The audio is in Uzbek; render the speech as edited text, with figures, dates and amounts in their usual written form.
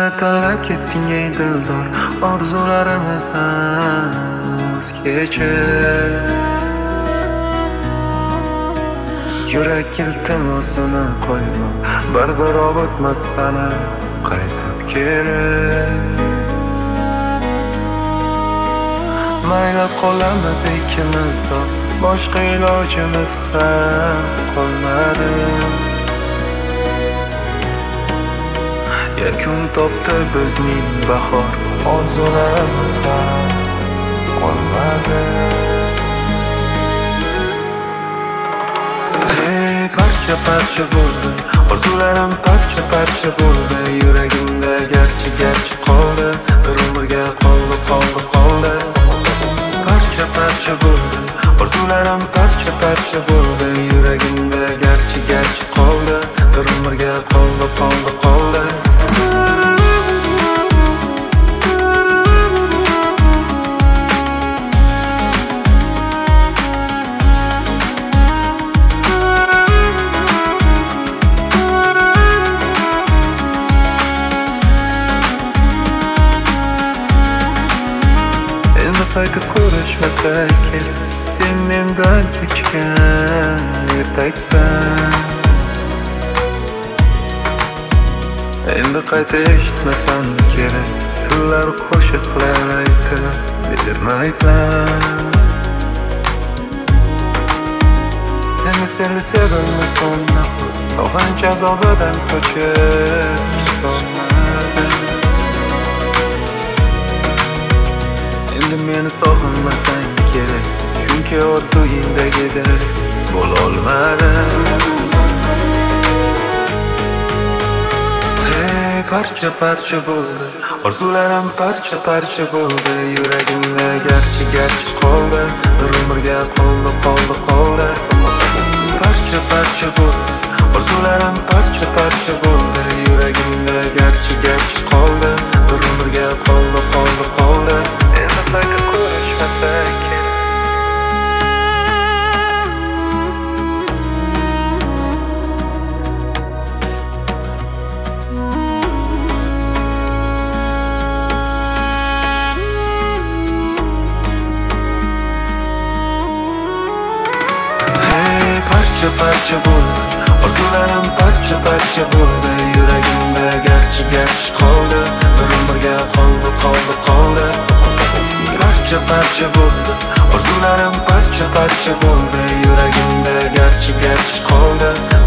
talab ketding ey dildor, orzularimizdan voz kechib. Yurak iltimosini qo'yma, baribir ovutmas sana qaytib kelib. Mayli qolamiz ikkimiz zor, boshqa ilojimiz ham qolmadi. Yakun topdi bizning bahor, orzularimiz ham qolmadi. Parcha parcha bo'ldi, orzularim parcha parcha bo'ldi. Yuragimda garchi qoldi, bir umrga qoldi. Parcha parcha bo'ldi, orzularim parcha parcha bo'ldi. Yuragimda garchi qoldi, bir umrga qoldi. Qaytib ko'rishmasak kerak, sen mendan kechgan ertaksan. Endi qayta eshitmasam kerak, tunlar qo'shiqlar aytib bermaysan. Endi seni sevilmasam nahot, sog'inch azobidan qochib ketolmadim. Endi meni sog'inmasang kerak, chunki orzuyingdagidek bo'lolmadim. Parcha parcha bo'ldi, orzularim parcha parcha bo'ldi. Yuragimda garchi qoldi, bir umrga qoldi. Parcha parcha bo'ldi, orzularim parcha parcha bo'ldi. Yuragimda garchi qoldi, bir umrga qoldi. Endi qaytib ko'rishmasak kerak. Parcha parcha bo'ldi, orzularim parcha parcha bo'ldi. Yuragimda garchi qoldi, bir umrga qoldi. Parcha parcha bo'ldi, orzularim parcha parcha bo'ldi. Yuragimda garchi qoldi,